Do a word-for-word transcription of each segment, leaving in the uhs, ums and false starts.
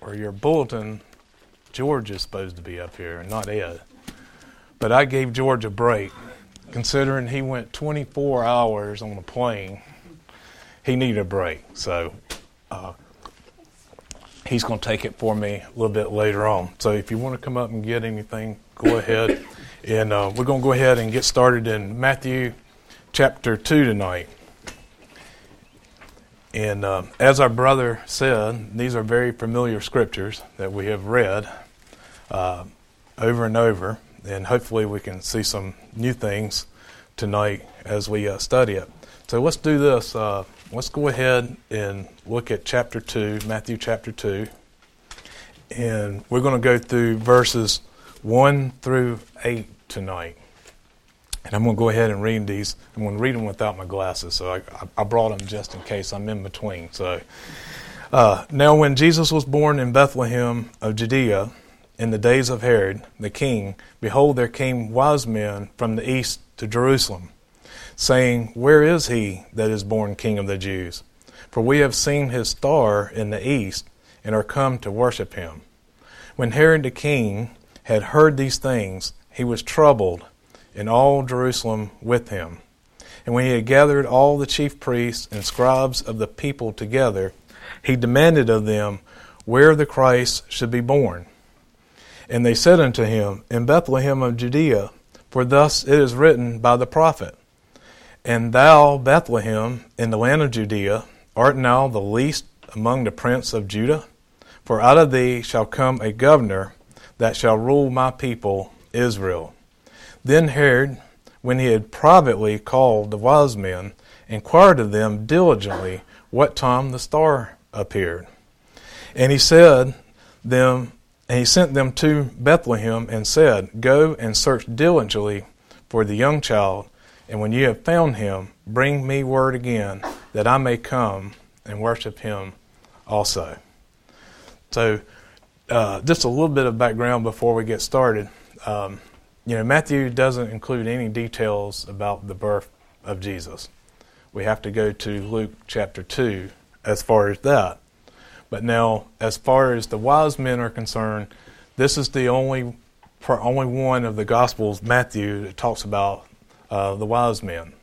or your bulletin, George is supposed to be up here and not Ed. But I gave George a break. Considering he went twenty-four hours on a plane, he needed a break. So uh, he's going to take it for me a little bit later on. So if you want to come up and get anything, go ahead. And uh, we're going to go ahead and get started in Matthew chapter two tonight. And uh, as our brother said, these are very familiar scriptures that we have read uh, over and over. And hopefully we can see some new things tonight as we uh, study it. So let's do this. Uh, let's go ahead and look at chapter two, Matthew chapter two. And we're going to go through verses one through eight tonight. And I'm going to go ahead and read these. I'm going to read them without my glasses, so I, I brought them just in case I'm in between. So, uh, now when Jesus was born in Bethlehem of Judea, in the days of Herod the king, behold, there came wise men from the east to Jerusalem, saying, Where is he that is born King of the Jews? For we have seen his star in the east, and are come to worship him. When Herod the king had heard these things, he was troubled, and all Jerusalem with him. And when he had gathered all the chief priests and scribes of the people together, he demanded of them where the Christ should be born. And they said unto him, In Bethlehem of Judea, for thus it is written by the prophet, And thou, Bethlehem, in the land of Judea, art now the least among the prince of Judah? For out of thee shall come a governor that shall rule my people Israel. Then Herod, when he had privately called the wise men, inquired of them diligently what time the star appeared. And he said them, and he sent them to Bethlehem and said, Go and search diligently for the young child, and when you have found him, bring me word again, that I may come and worship him also. So, uh, just a little bit of background before we get started. Um, You know, Matthew doesn't include any details about the birth of Jesus. We have to go to Luke chapter two as far as that. But now, as far as the wise men are concerned, this is the only only one of the Gospels, Matthew, that talks about uh, the wise men.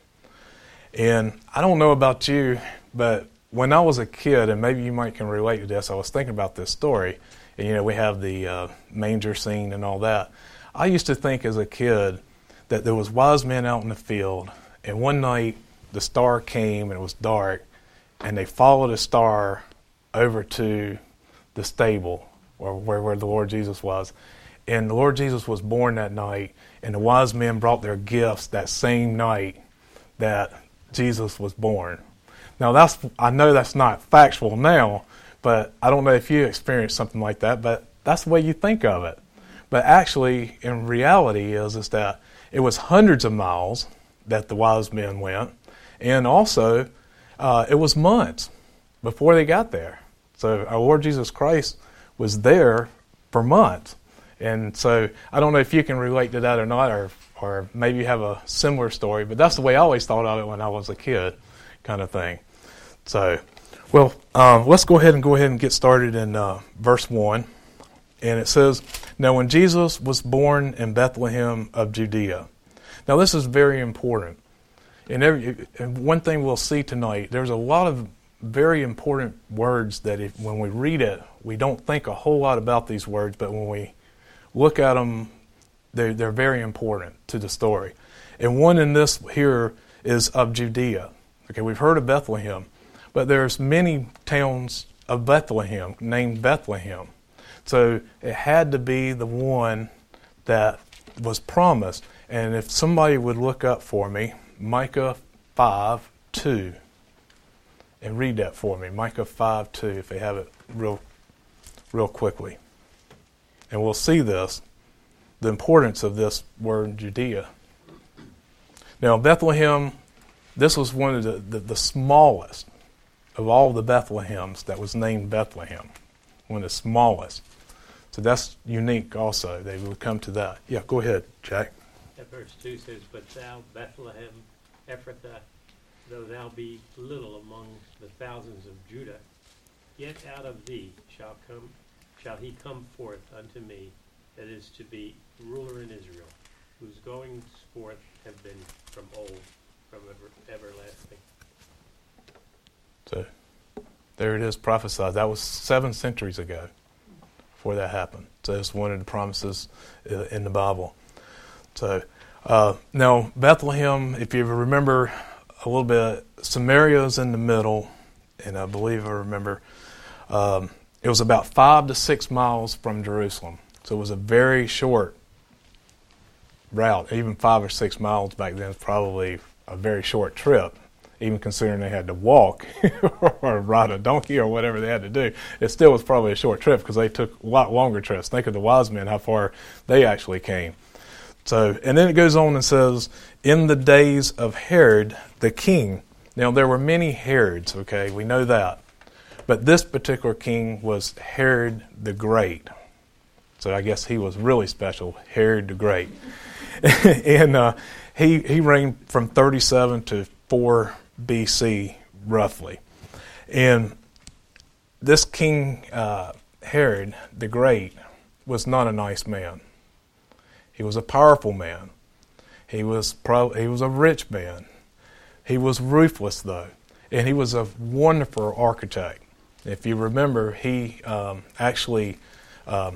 And I don't know about you, but when I was a kid, and maybe you might can relate to this, I was thinking about this story. And, you know, we have the uh, manger scene and all that. I used to think as a kid that there was wise men out in the field, and one night the star came and it was dark, and they followed the star over to the stable or where, where the Lord Jesus was. And the Lord Jesus was born that night, and the wise men brought their gifts that same night that Jesus was born. Now, that's I know that's not factual now, but I don't know if you experienced something like that, but that's the way you think of it. But actually, in reality, is, is that it was hundreds of miles that the wise men went, and also uh, it was months before they got there. So our Lord Jesus Christ was there for months. And so I don't know if you can relate to that or not, or, or maybe you have a similar story, but that's the way I always thought of it when I was a kid, kind of thing. So, well, um, let's go ahead and go ahead and get started in uh, verse one. And it says, Now when Jesus was born in Bethlehem of Judea. Now this is very important. And, every, and one thing we'll see tonight, there's a lot of very important words that if, when we read it, we don't think a whole lot about these words, but when we look at them, they're, they're very important to the story. And one in this here is of Judea. Okay, we've heard of Bethlehem, but there's many towns of Bethlehem named Bethlehem. So it had to be the one that was promised. And if somebody would look up for me, Micah five two, and read that for me, Micah five two, if they have it real, real quickly. And we'll see this, the importance of this word Judea. Now Bethlehem, this was one of the, the, the smallest of all the Bethlehems that was named Bethlehem, one of the smallest. So that's unique also. They would come to that. Yeah, go ahead, Jack. That verse two says, But thou, Bethlehem, Ephrathah, though thou be little among the thousands of Judah, yet out of thee shall come shall he come forth unto me, that is to be ruler in Israel, whose goings forth have been from old, from ever, everlasting. So there it is, prophesied. That was seven centuries ago before that happened. So it's one of the promises in the Bible. So uh, now Bethlehem, if you remember a little bit, Samaria is in the middle, and I believe I remember um, it was about five to six miles from Jerusalem. So it was a very short route. Even five or six miles back then is probably a very short trip, even considering they had to walk or ride a donkey or whatever they had to do. It still was probably a short trip because they took a lot longer trips. Think of the wise men, how far they actually came. So, and then it goes on and says, in the days of Herod the king. Now, there were many Herods, okay, we know that. But this particular king was Herod the Great. So I guess he was really special, Herod the Great. and uh, he he reigned from thirty-seven to four B C, roughly. And this king, uh, Herod the Great, was not a nice man. He was a powerful man. He was pro- he was a rich man. He was ruthless, though, and he was a wonderful architect. If you remember, he um, actually, um,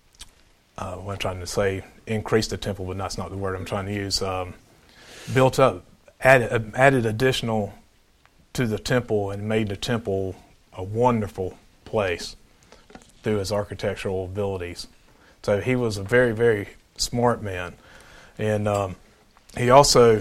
uh, what I'm trying to say, increased the temple, but that's not the word I'm trying to use. Um, built up, added, added additional to the temple and made the temple a wonderful place through his architectural abilities. So he was a very, very smart man. And um, he also,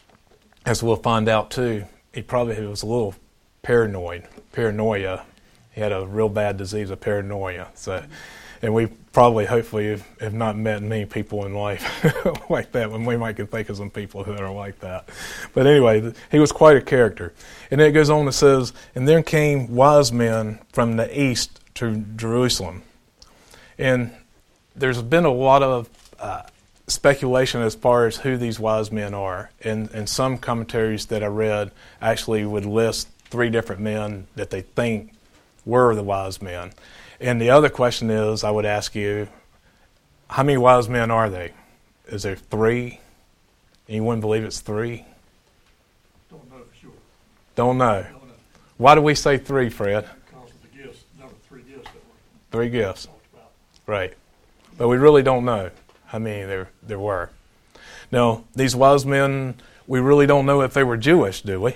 as we'll find out too, he probably was a little paranoid, paranoia. He had a real bad disease of paranoia. So, and we probably, hopefully, have, have not met many people in life like that, when we might can think of some people who are like that. But anyway, he was quite a character. And then it goes on and says, and then came wise men from the east to Jerusalem. And there's been a lot of uh, speculation as far as who these wise men are. And, and some commentaries that I read actually would list three different men that they think were the wise men. And the other question is, I would ask you, how many wise men are they? Is there three? Anyone believe it's three? Don't know for sure. Don't know. Don't know. Why do we say three, Fred? Because of the gifts, number three gifts that were Three gifts. talked about. Right. But we really don't know how many there there were. Now, these wise men, we really don't know if they were Jewish, do we?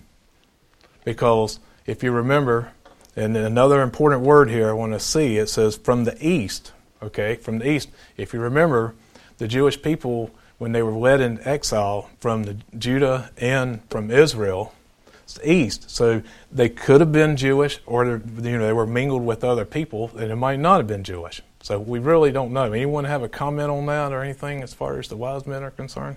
Because if you remember, and another important word here I want to see, it says from the east, okay, from the east. If you remember, the Jewish people, when they were led in exile from the Judah and from Israel, it's the east. So they could have been Jewish, or you know they were mingled with other people, and it might not have been Jewish. So we really don't know. Anyone have a comment on that or anything as far as the wise men are concerned?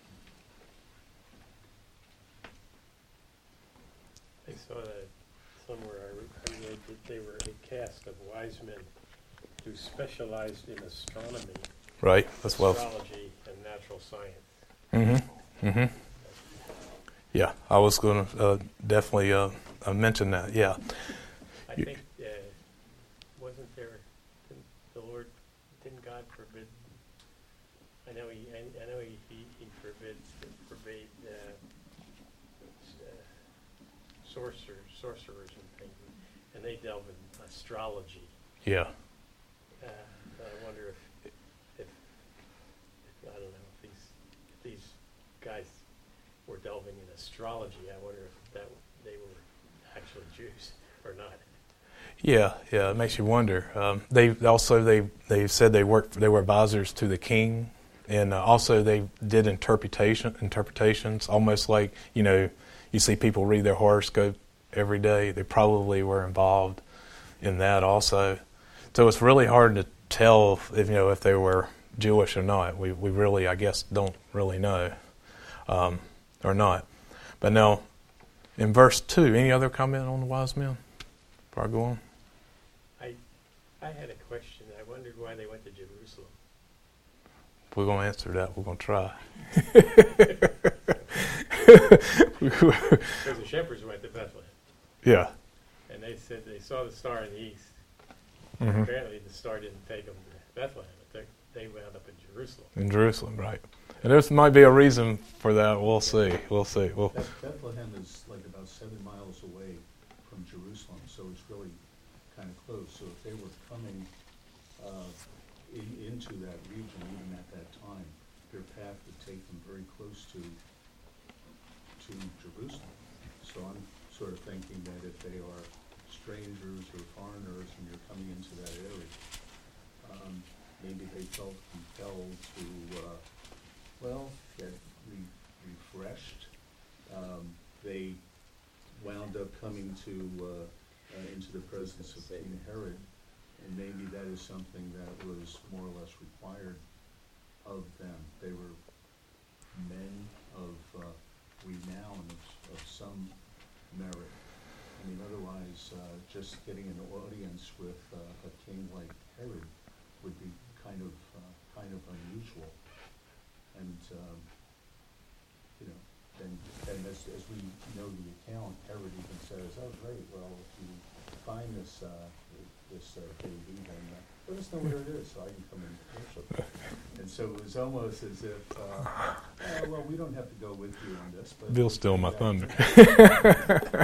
I saw that somewhere. I re- I read that they were a caste of wise men who specialized in astronomy, Right. That's well. astrology, and natural science. Mm-hmm. Mm-hmm. Yeah, I was going to uh, definitely uh, uh, mention that. Yeah. I You- think, uh, wasn't there, didn't the Lord, didn't God forbid, I know he, I I know he, he he forbid, forbade uh, s- uh, sorcerers, sorcerers and things, and they delve in astrology. Yeah. Uh, so I wonder if, if, if, I don't know, if these, if these guys were delving in astrology, I wonder if that, they were actually Jews or not. Yeah, yeah, it makes you wonder. Um, they also they they said they worked they were advisors to the king, and uh, also they did interpretation interpretations, almost like you know you see people read their horoscope every day. They probably were involved in that also. So it's really hard to tell if you know if they were Jewish or not. We we really I guess don't really know, um, or not. But now in verse two, any other comment on the wise men before I go on? I, I had a question. I wondered why they went to Jerusalem. If we're going to answer that, we're going to try. Because the shepherds went to Bethlehem, Yeah. and they said they saw the star in the east, Mhm. Apparently, the star didn't take them to Bethlehem. They, they wound up in Jerusalem. In Jerusalem, right. And there might be a reason for that. We'll see. We'll see. We'll, Beth- Bethlehem is like about seven miles away from Jerusalem, so it's really kind of close. So if they were coming uh, in, into that region, even at that time, their path would take them very close to to Jerusalem. So I'm sort of thinking that if they are strangers or foreigners and you're coming into that area, um, maybe they felt compelled to, uh, well, get re- refreshed. Um, they wound up coming to uh, uh, into the presence of King Herod, and maybe that is something that was more or less required of them. They were men of uh, renown, of, of some merit. I mean, otherwise, uh, just getting an audience with uh, a king like Herod would be kind of uh, kind of unusual. And um, you know, then, then as, as we know the account, Herod even says, "Oh, great! Well, if you find this uh, this uh, baby, then uh, let us know where it is, so I can come and worship." And so it was almost as if, uh, oh, well, we don't have to go with you on this. But Bill's stealing my that- thunder.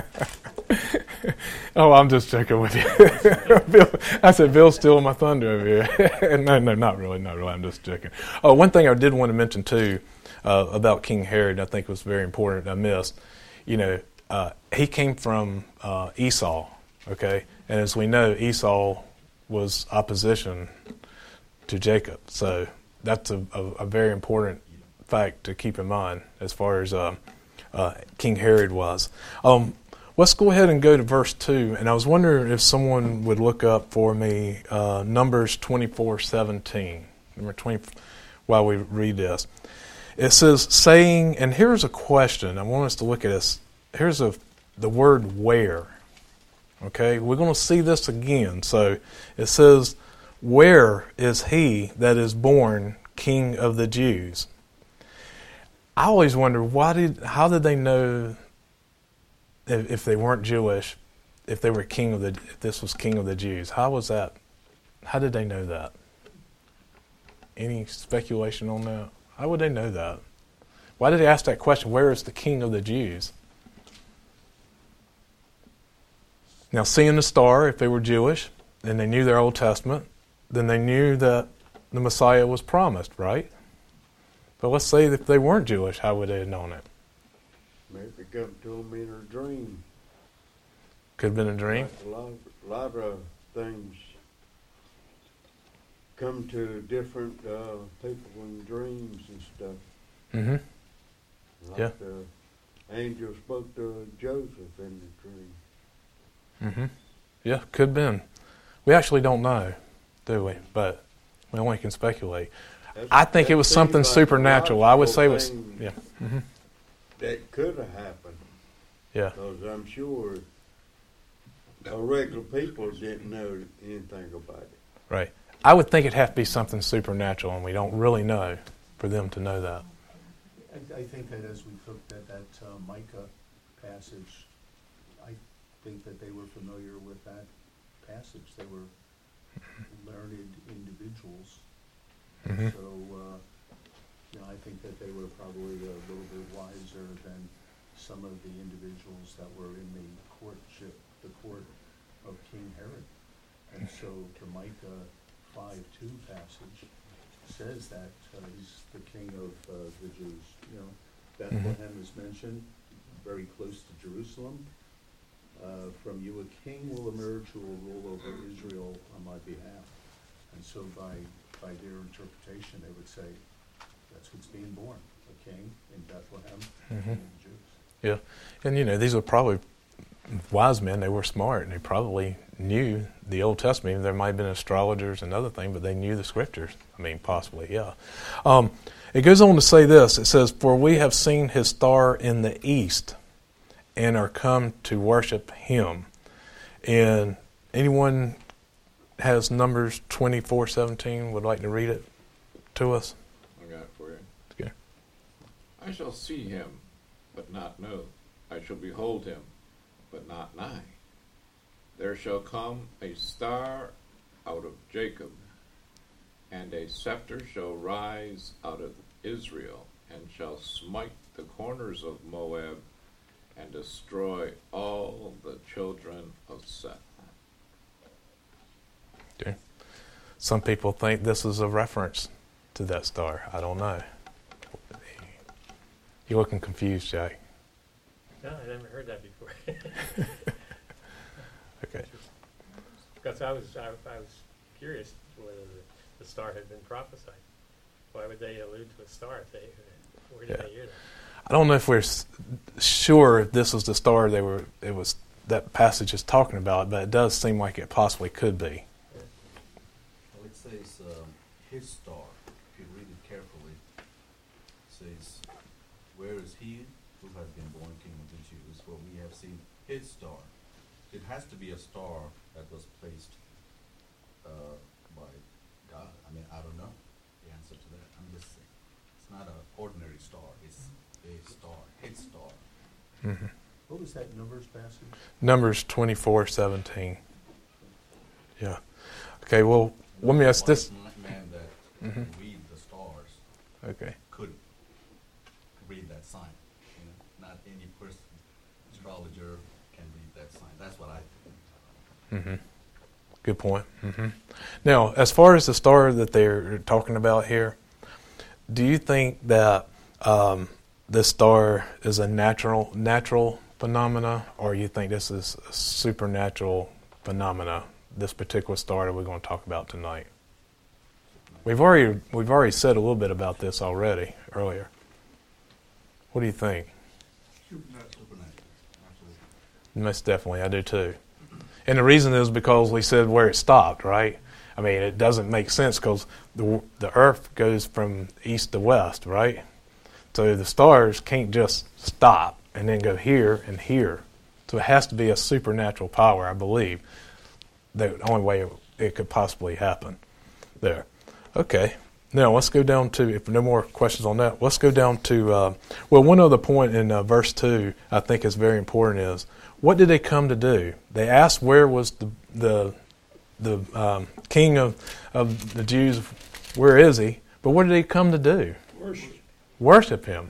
Oh, I'm just joking with you. Bill, I said, Bill's stealing my thunder over here. no, no, not really, not really. I'm just joking. Oh, one thing I did want to mention, too, uh, about King Herod, I think was very important, I missed. You know, uh, he came from uh, Esau, okay? And as we know, Esau was opposition to Jacob. So that's a, a, a very important fact to keep in mind as far as uh, uh, King Herod was. Um, let's go ahead and go to verse two. And I was wondering if someone would look up for me uh, Numbers twenty-four seventeen. Number twenty, while we read this. It says, saying, and here's a question. I want us to look at this. Here's a the word where. Okay, we're going to see this again. So it says, where is he that is born King of the Jews? I always wonder, why did, how did they know if, if they weren't Jewish, if they were king of the, if this was King of the Jews? How was that? How did they know that? Any speculation on that? How would they know that? Why did they ask that question? Where is the King of the Jews? Now, seeing the star, if they were Jewish, and they knew their Old Testament, then they knew that the Messiah was promised, right? But let's say if they weren't Jewish, how would they have known it? Maybe come to them in a dream. Could have been a dream. Like a lot, a lot of things come to different uh, people in dreams and stuff. Mm-hmm. Like Yeah. the angel spoke to Joseph in the dream. Mm-hmm. Yeah, could have been. We actually don't know, do we? But we only can speculate. That's- I think that it was something seems like a supernatural. I would say it was, logical yeah. thing Mm-hmm. That could have happened. Yeah. Because I'm sure the regular people didn't know anything about it. Right. I would think it'd have to be something supernatural, and we don't really know for them to know that. I, I think that as we looked at that uh, Micah passage, I think that they were familiar with that passage. They were learned individuals. Mhm. So, uh, you know, I think that they were probably a little bit wiser than some of the individuals that were in the courtship, the court of King Herod. And so the Micah five two passage says that uh, he's the king of uh, the Jews. You know, Bethlehem is mentioned, very close to Jerusalem. Uh, from you a king will emerge who will rule over Israel on my behalf. And so by by their interpretation, they would say, that's what's being born, a king in Bethlehem, Mhm. king of the Jews. Yeah. And, you know, these were probably wise men. They were smart, and they probably knew the Old Testament. There might have been astrologers and other things, but they knew the Scriptures. I mean, possibly, yeah. Um, it goes on to say this. It says, for we have seen his star in the east and are come to worship him. And anyone has Numbers twenty-four seventeen, would like to read it to us? I got it for you. Okay. I shall see him, but not know. I shall behold him, but not nigh. There shall come a star out of Jacob, and a scepter shall rise out of Israel, and shall smite the corners of Moab, and destroy all the children of Seth. Okay. Some people think this is a reference to that star. I don't know. You're looking confused, Jay. No, I never heard that before. Okay. Because I was, I, I was curious whether the, the star had been prophesied. Why would they allude to a star? If they, where did Yeah. they hear that? I don't know if we're s- sure if this was the star they were. It was that passage is talking about, but it does seem like it possibly could be. Well, it says um, his star. If you read it carefully, it says, "Where is he who has been born King of the Jews? For we have seen his star." It has to be a star that was placed uh, by God. I mean, I don't know the answer to that. I'm just saying, it's not an ordinary star. It's a star, his star. hmm What was that Numbers passage? Numbers twenty-four seventeen. Yeah. Okay. Well, let me ask this. One man that Mhm. can read the stars Okay. could read that sign. You know, not any person, astrologer, can read that sign. That's what I think. hmm Good point. hmm Now, as far as the star that they're talking about here, do you think that um, this star is a natural natural phenomena, or you think this is a supernatural phenomena? This particular star that we're going to talk about tonight. We've already we've already said a little bit about this already earlier. What do you think? Supernatural. Supernatural. Absolutely. Most definitely, I do too. And the reason is because we said where it stopped, right? I mean, it doesn't make sense because the the Earth goes from east to west, right? So the stars can't just stop and then go here and here. So it has to be a supernatural power, I believe. The only way it, it could possibly happen there. Okay. Now let's go down to, if no more questions on that, let's go down to, uh, well, one other point in uh, verse two I think is very important is, what did they come to do? They asked where was the the the um, king of, of the Jews, where is he? But what did he come to do? Worship. Worship him.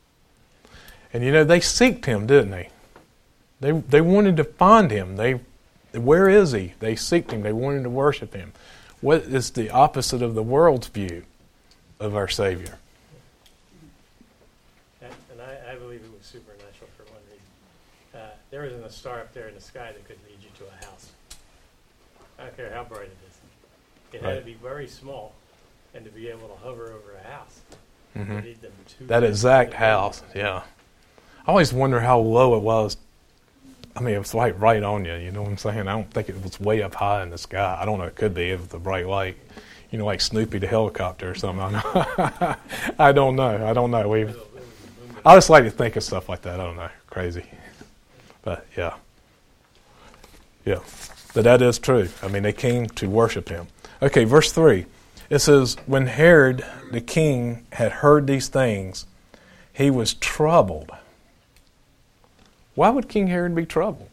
And you know, they seeked him, didn't they? They they wanted to find him. They, where is he? They seeked him. They wanted to worship him. What is the opposite of the world's view of our Savior? And, and I, I believe it was supernatural for one reason. Uh, there isn't a star up there in the sky that could lead you to a house. I don't care how bright it is. It had Right. to be very small, and to be able to hover over a house. Mhm. You need them to That exact house, yeah. I always wonder how low it was. I mean, it was like right on you, you know what I'm saying? I don't think it was way up high in the sky. I don't know, it could be if the bright light, you know, like Snoopy the helicopter or something. I don't know. I don't know. I don't know. We've, I just like to think of stuff like that. I don't know. Crazy. But, yeah. Yeah. But that is true. I mean, they came to worship him. Okay, verse three. It says, when Herod the king had heard these things, he was troubled. Why would King Herod be troubled?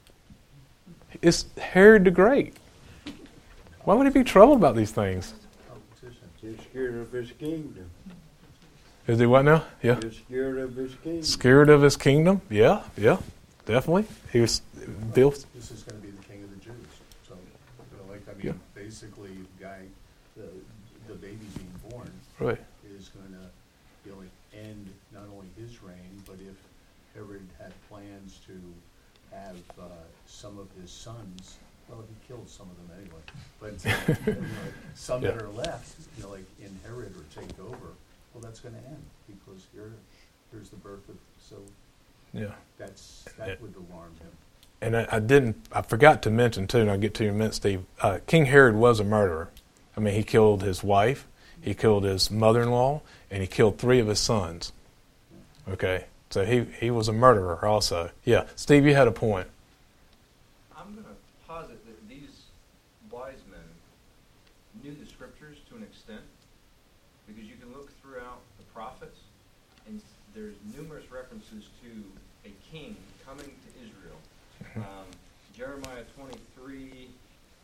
It's Herod the Great. Why would he be troubled about these things? Competition. He's scared of his kingdom. Is he what now? Yeah. He's scared of his kingdom. Scared of his kingdom? Yeah, yeah, definitely. He was built. This is going to be the king of the Jews. So, you know, like, I mean, Yeah. basically, the guy, the, the baby being born Right. is going to, you know, end not only his reign, but if Herod had plans to have uh, some of his sons, well, he killed some of them anyway, but uh, you know, some that Yeah. are left, you know, like inherit or take over, well, that's going to end because here, here's the birth of, so Yeah. that's, Yeah. that would alarm him. And I, I didn't, I forgot to mention too, and I'll get to you in a minute, Steve. Uh, King Herod was a murderer. I mean, he killed his wife, he killed his mother-in-law, and he killed three of his sons. Okay, so he, he was a murderer also. Yeah, Steve, you had a point. I'm going to posit that these wise men knew the scriptures to an extent, because you can look throughout the prophets, and there's numerous references to a king coming to Israel. Um, Jeremiah twenty-three,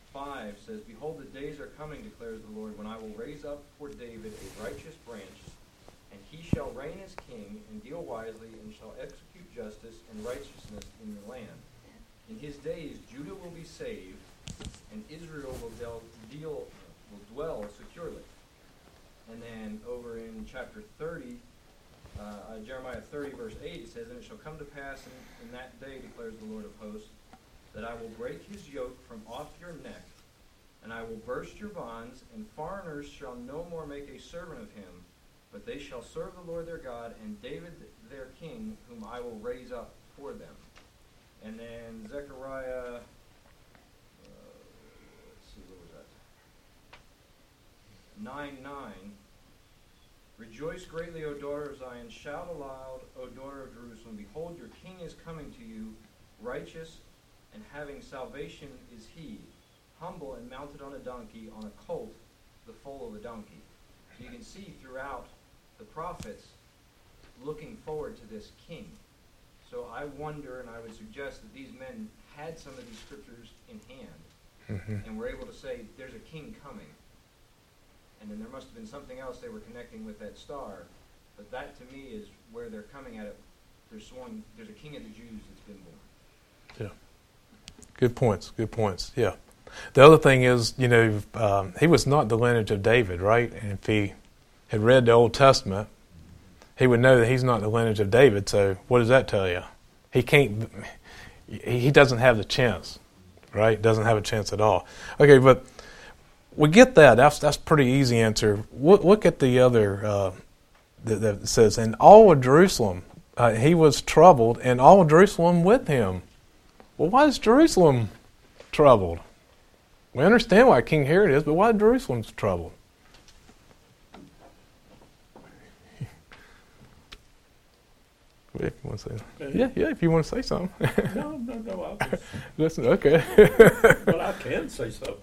five says, Behold, the days are coming, declares the Lord, when I will raise up for David a righteous branch, and he shall reign as king, and deal wisely, and shall execute justice and righteousness in the land. In his days Judah will be saved, and Israel will del- deal, will dwell securely. And then over in chapter thirty, uh, uh, Jeremiah thirty, verse eight, it says, And it shall come to pass in, in that day, declares the Lord of hosts, that I will break his yoke from off your neck, and I will burst your bonds, and foreigners shall no more make a servant of him, but they shall serve the Lord their God, and David their king, whom I will raise up for them. And then Zechariah, uh, let's see, what was that? nine nine. Rejoice greatly, O daughter of Zion. Shout aloud, O daughter of Jerusalem. Behold, your king is coming to you, righteous and having salvation is he, humble and mounted on a donkey, on a colt, the foal of a donkey. So you can see throughout the prophets looking forward to this king. So I wonder, and I would suggest that these men had some of these scriptures in hand, Mm-hmm. and were able to say, there's a king coming. And then there must have been something else they were connecting with that star. But that, to me, is where they're coming at it. There's one, there's a king of the Jews that's been born. Yeah. Good points. Good points. Yeah. The other thing is, you know, um, he was not the lineage of David, right? And if he had read the Old Testament, he would know that he's not the lineage of David. So what does that tell you? He can't. He doesn't have the chance, right? Doesn't have a chance at all. Okay, but we get that. That's that's a pretty easy answer. Look, look at the other uh, that, that says, and all of Jerusalem, uh, he was troubled, and all of Jerusalem with him. Well, why is Jerusalem troubled? We understand why King Herod is, but why is Jerusalem troubled? If you want to say, yeah, yeah. If you want to say something, No, no, no, I was, listen. Okay. but I can say something.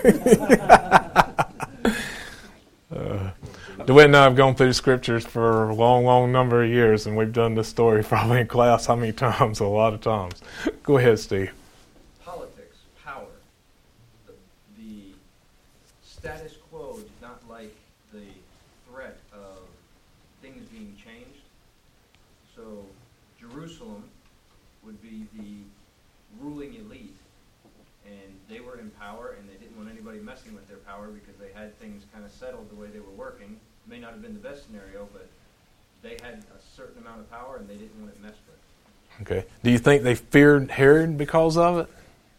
uh, DeWitt and I have gone through the scriptures for a long, long number of years, and we've done this story probably in class how many times? A lot of times. Go ahead, Steve. Politics, power, the, the status quo did not like the threat of things being changed. So Jerusalem would be the ruling elite, and they were in power, and they didn't want anybody messing with their power because they had things kind of settled the way they were working. May not have been the best scenario, but they had a certain amount of power, and they didn't want it messed with. Okay. Do you think they feared Herod because of it?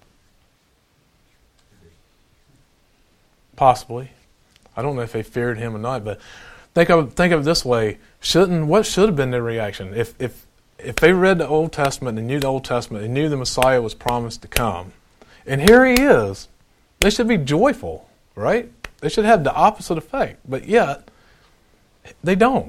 Possibly. I don't know if they feared him or not, but think of think of it this way: shouldn't what should have been their reaction if if if they read the Old Testament and knew the Old Testament and knew the Messiah was promised to come, and here he is? They should be joyful, right? They should have the opposite effect, but yet they don't.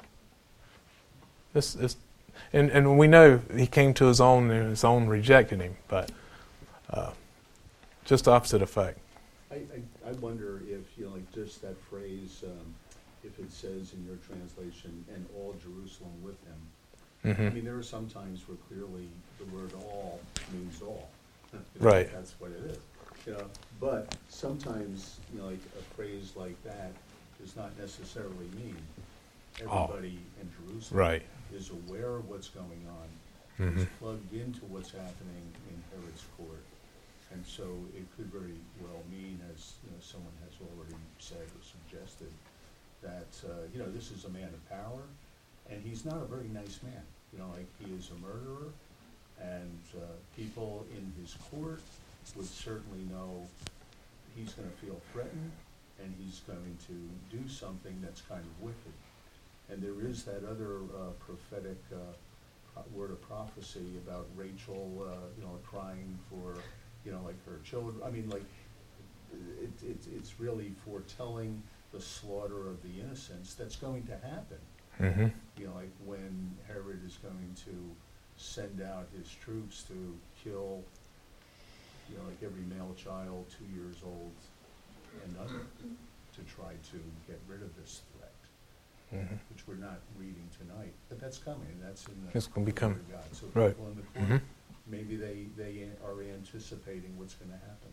It's, it's, and and we know he came to his own, and his own rejected him, but uh, just the opposite effect. I, I, I wonder if, you know, like just that phrase, um, if it says in your translation, and all Jerusalem with him. Mm-hmm. I mean, there are some times where clearly the word all means all. You know, Right. That's what it is. You know, but sometimes, you know, like a phrase like that does not necessarily mean All. everybody in Jerusalem Right. is aware of what's going on, Mm-hmm. is plugged into what's happening in Herod's court. And so it could very well mean, as you know, someone has already said or suggested, that uh, you know, this is a man of power, and he's not a very nice man. You know, like he is a murderer, and uh, people in his court would certainly know he's going to feel threatened, and he's going to do something that's kind of wicked. And there is that other uh, prophetic uh, pro- word of prophecy about Rachel, uh, you know, crying for, you know, like her children. I mean, like, it, it, it's really foretelling the slaughter of the innocents that's going to happen. Mm-hmm. You know, like when Herod is going to send out his troops to kill, you know, like every male child two years old and under, to try to get rid of this threat, Mm-hmm. which we're not reading tonight, but that's coming. That's in the It's gonna be Word coming. of God. So Right. people in the court, Mhm. maybe they, they are anticipating what's going to happen.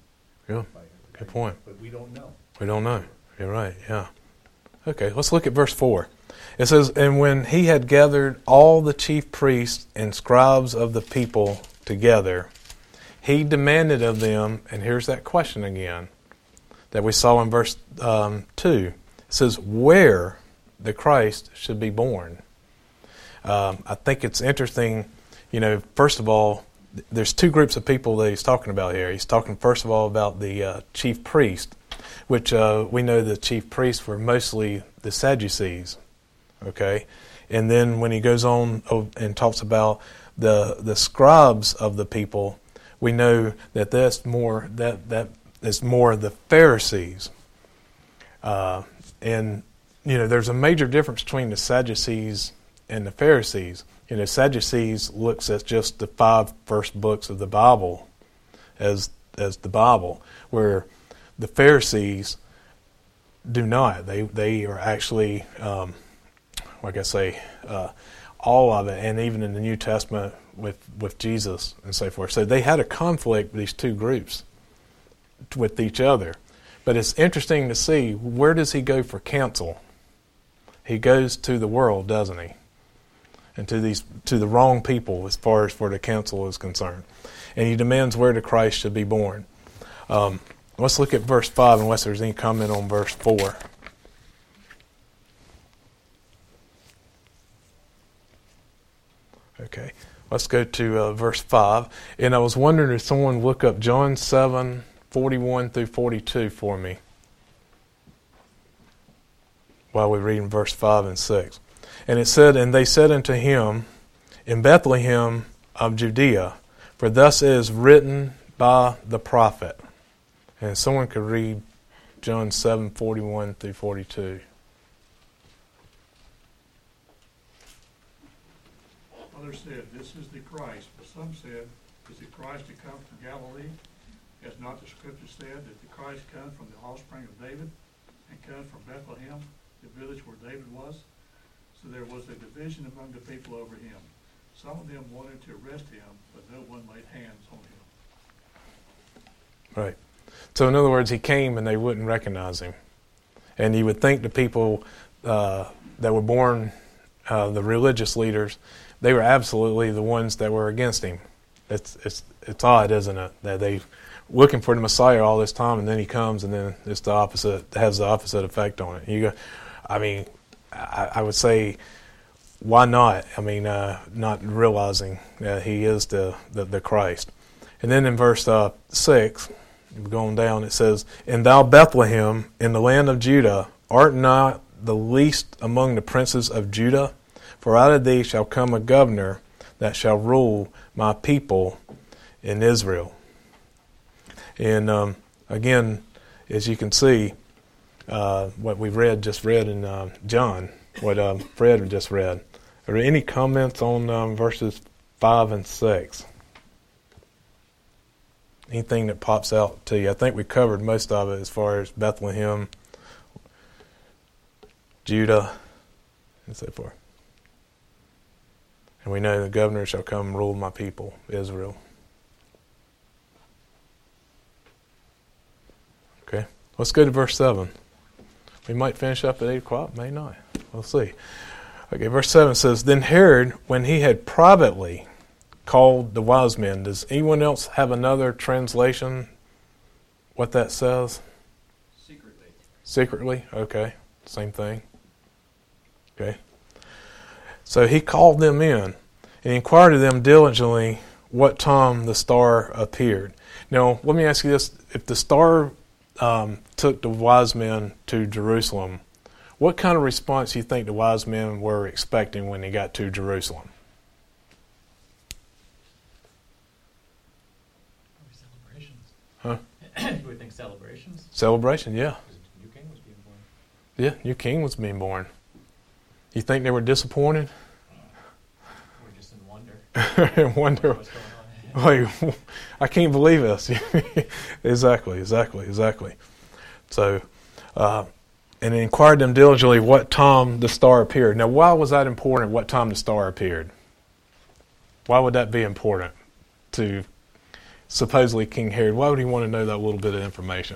Yeah. by everybody. Good point. But we don't know. We don't know. You're right, yeah. Okay, let's look at verse four. It says, "And when he had gathered all the chief priests and scribes of the people together, he demanded of them," and here's that question again that we saw in verse um, two. It says, "where the Christ should be born." Um, I think it's interesting, you know, first of all, there's two groups of people that he's talking about here. He's talking, first of all, about the uh, chief priest, which uh, we know the chief priests were mostly the Sadducees, okay? And then when he goes on and talks about the the scribes of the people, we know that that's more that that is more the Pharisees. Uh, and you know, there's a major difference between the Sadducees and the Pharisees. You know, Sadducees looks at just the five first books of the Bible as as the Bible, where the Pharisees do not. They they are actually, um, like I say, uh, all of it, and even in the New Testament with with Jesus and so forth. So they had a conflict, these two groups, with each other. But it's interesting to see, where does he go for counsel? He goes to the world, doesn't he? And to these to the wrong people as far as for the counsel is concerned. And he demands where the Christ should be born. Um, let's look at verse five, unless there's any comment on verse four. Okay, let's go to uh, verse five. And I was wondering if someone would look up John seven, forty-one through forty-two for me, while we read in verse five and six. And it said, "And they said unto him, In Bethlehem of Judea, for thus is written by the prophet." And someone could read John seven, forty-one through forty-two. Others said, This is the Christ. But some said, Is the Christ to come from Galilee? Has not the Scripture said that the Christ come from the offspring of David, and come from Bethlehem, the village where David was? So there was a division among the people over him. Some of them wanted to arrest him, but no one laid hands on him. Right. So in other words, he came and they wouldn't recognize him. And you would think the people uh, that were born, uh, the religious leaders, they were absolutely the ones that were against him. It's it's it's odd, isn't it, that they looking for the Messiah all this time, and then he comes, and then it's the opposite. It has the opposite effect on it. You go, I mean, I, I would say, why not? I mean, uh, not realizing that he is the, the, the Christ. And then in verse uh, six, going down, it says, "And thou, Bethlehem, in the land of Judah, art not the least among the princes of Judah? For out of thee shall come a governor that shall rule my people in Israel." And um, again, as you can see, uh, what we read, just read in uh, John, what um, Fred just read. Are there any comments on um, verses five and six? Anything that pops out to you? I think we covered most of it as far as Bethlehem, Judah, and so forth. And we know the governor shall come and rule my people, Israel. Okay, let's go to verse seven. We might finish up at eight o'clock, may not. We'll see. Okay, verse seven says, "Then Herod, when he had privately called the wise men," does anyone else have another translation, what that says? Secretly. Secretly? Okay, same thing. Okay. "So he called them in, and inquired of them diligently what time the star appeared." Now, let me ask you this. If the star um, took the wise men to Jerusalem, what kind of response do you think the wise men were expecting when they got to Jerusalem? Celebrations. Huh? You would think celebrations. Celebration, yeah. New king was being born. Yeah, new king was being born. You think they were disappointed? We're just in wonder. And wonder, What's going on? like, I can't believe this. exactly, exactly, exactly. So, uh, and inquired them diligently what time the star appeared. Now, why was that important, what time the star appeared? Why would that be important to supposedly King Herod, why would he want to know that little bit of information?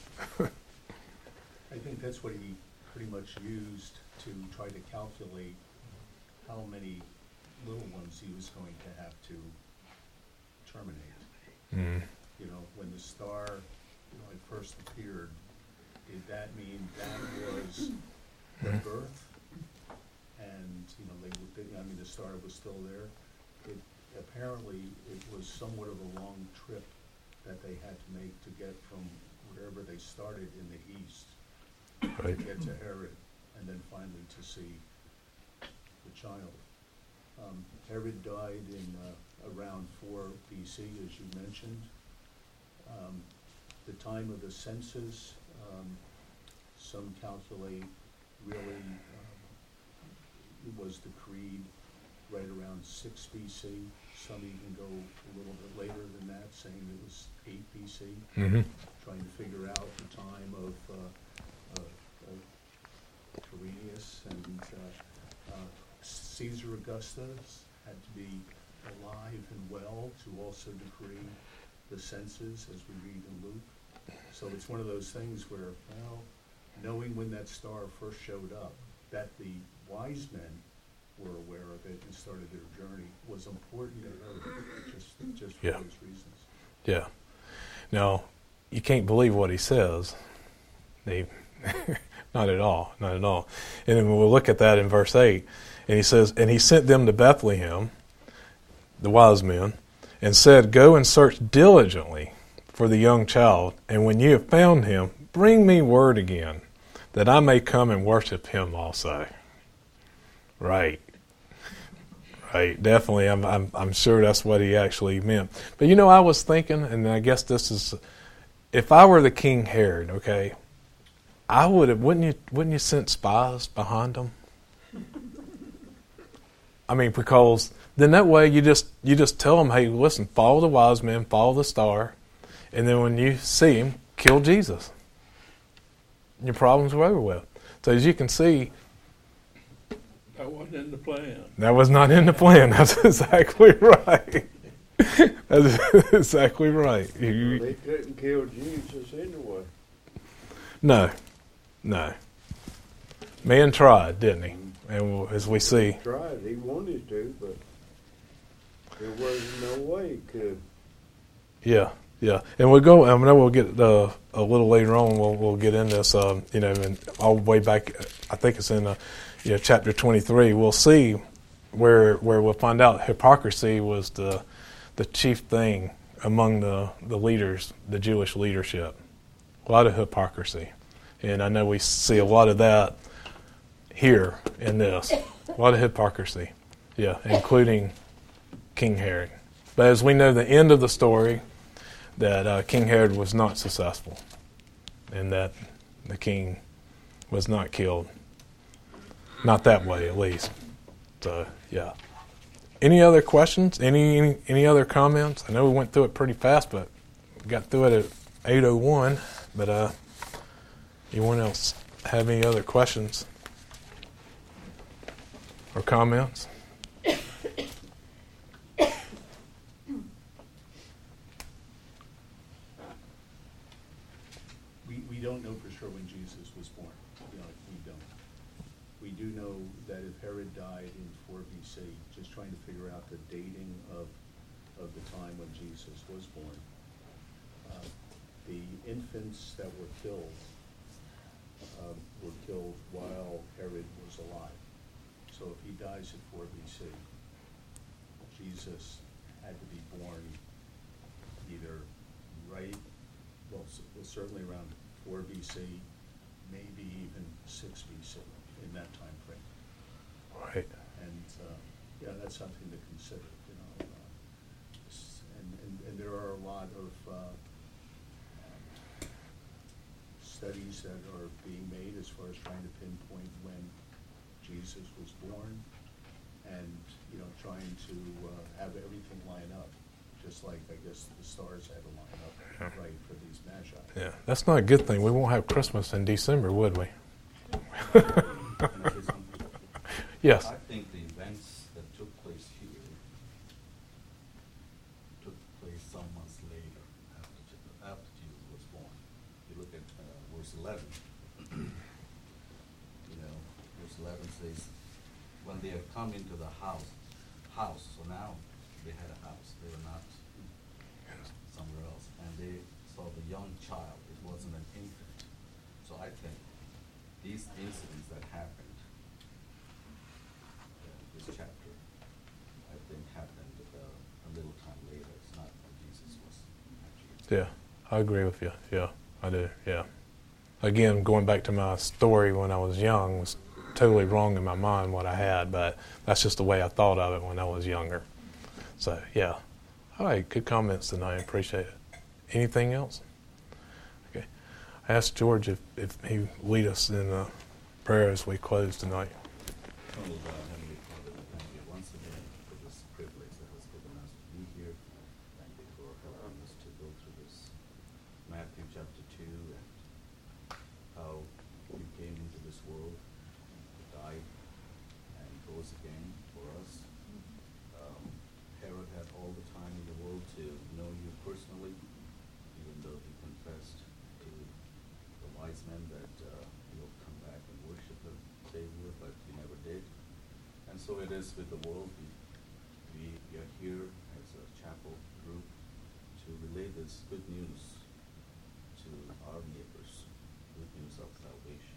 I think that's what he pretty much used to try to calculate how many little ones he was going to have to terminate. Mm. You know, when the star, you know, at first appeared, did that mean that was the Mhm. birth? And, you know, they, would- I mean, the star was still there. It, apparently, it was somewhat of a long trip that they had to make to get from wherever they started in the east Right. to get to Herod, and then finally to see the child. Um, Herod died in uh, around four B C, as you mentioned. Um, the time of the census, um, some calculate really um, it was decreed right around six B C. Some even go a little bit later than that, saying it was eight B C. Mm-hmm. Trying to figure out the time of uh, uh, uh, Quirinius and uh, uh, Caesar Augustus had to be alive and well to also decree the census, as we read in Luke. So it's one of those things where, well, knowing when that star first showed up, that the wise men were aware of it and started their journey was important to Herod, just, just for Yeah. those reasons. Yeah. Now, you can't believe what he says. They, not at all, not at all. And then we'll look at that in verse eight. And he says, and he sent them to Bethlehem, the wise men, and said, go and search diligently for the young child, and when you have found him, bring me word again, that I may come and worship him also. Right. Right, definitely. I'm, I'm, I'm sure that's what he actually meant. But you know, I was thinking, and I guess this is, if I were the King Herod, okay, I would have. Wouldn't you? Wouldn't you send spies behind him? I mean, because then that way you just you just tell them, hey, listen, follow the wise men, follow the star, and then when you see him, kill Jesus. Your problems were over with. So as you can see, That wasn't in the plan. that was not in the plan. That's exactly right. That's exactly right. You- They couldn't kill Jesus anyway. no, no. Man tried, didn't he? And as we see, He tried, he wanted to, but there wasn't no way he could. yeah, yeah. And we'll go. I know we'll get uh, a little later on. We'll we'll get in this. Um, you know, and all the way back. I think it's in uh, you know, chapter twenty-three. We'll see where where we'll find out hypocrisy was the the chief thing among the the leaders, the Jewish leadership. A lot of hypocrisy, and I know we see a lot of that here in this. A lot of hypocrisy, yeah, including King Herod. But as we know, the end of the story, that uh, King Herod was not successful, and that the king was not killed. Not that way, at least. So, yeah. Any other questions? Any, any any other comments? I know we went through it pretty fast, but we got through it at eight oh one. But uh, anyone else have any other questions or comments? We, we don't know for sure when Jesus was born. You know, we don't. We do know that if Herod died in four B C, just trying to figure out the dating of, of the time when Jesus was born, uh, the infants that were killed um, were killed while Herod was alive. So if he dies at four B C, Jesus had to be born either right, well, c- well, certainly around four B C, maybe even six B C, in that time frame. Right. And, uh, yeah, that's something to consider, you know. uh, s- And, and, and there are a lot of uh, um, studies that are being made as far as trying to pinpoint when Jesus was born and, you know, trying to uh, have everything line up, just like, I guess, the stars had to line up Yeah. right for these magi. Yeah, that's not a good thing. We won't have Christmas in December, would we? Can I say something? Yes. I think the events that took place here took place some months later. eleven. You know, verse eleven says, when they have come into the house, house, so now they had a house, they were not somewhere else, and they saw the young child, it wasn't an infant. So I think these incidents that happened, uh, this chapter, I think happened uh, a little time later. It's not when Jesus was actually. Yeah, I agree with you. Yeah, I do. Yeah. Again, going back to my story when I was young was totally wrong in my mind what I had, but that's just the way I thought of it when I was younger. So, yeah. All right, good comments tonight. Appreciate it. Anything else? Okay. I asked George if, if he would lead us in uh, prayer as we close tonight. Oh, God, Heavenly Father, we thank you once again for this privilege that was given us to be here. Thank you for helping us to go through this Matthew chapter two and how you came into this world, died, and rose again for us. Um, Herod had all the time in the world to know you personally, even though he confessed to the wise men that uh, he would come back and worship the Savior, but he never did. And so it is with the world. We, we, we are here as a chapel group to relay this good news to our neighbors, good news of salvation.